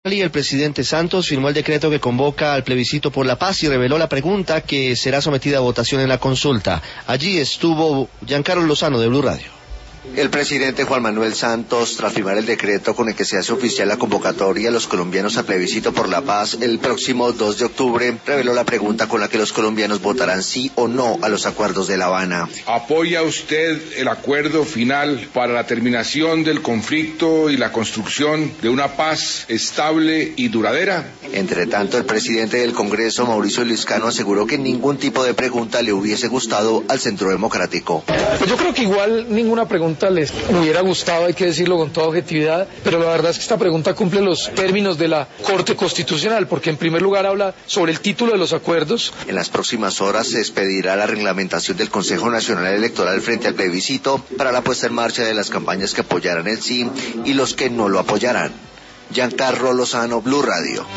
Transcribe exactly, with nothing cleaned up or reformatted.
El presidente Santos firmó el decreto que convoca al plebiscito por la paz y reveló la pregunta que será sometida a votación en la consulta. Allí estuvo Giancarlo Lozano de Blue Radio. El presidente Juan Manuel Santos, tras firmar el decreto con el que se hace oficial la convocatoria a los colombianos al plebiscito por la paz el próximo dos de octubre, reveló la pregunta con la que los colombianos votarán sí o no a los acuerdos de La Habana. ¿Apoya usted el acuerdo final para la terminación del conflicto y la construcción de una paz estable y duradera? Entre tanto, el presidente del Congreso, Mauricio Liscano, aseguró que ningún tipo de pregunta le hubiese gustado al Centro Democrático. Pues yo creo que igual ninguna pregunta les hubiera gustado, hay que decirlo con toda objetividad, pero la verdad es que esta pregunta cumple los términos de la Corte Constitucional, porque en primer lugar habla sobre el título de los acuerdos. En las próximas horas se expedirá la reglamentación del Consejo Nacional Electoral frente al plebiscito para la puesta en marcha de las campañas que apoyarán el sí y los que no lo apoyarán. Giancarlo Lozano, Blue Radio.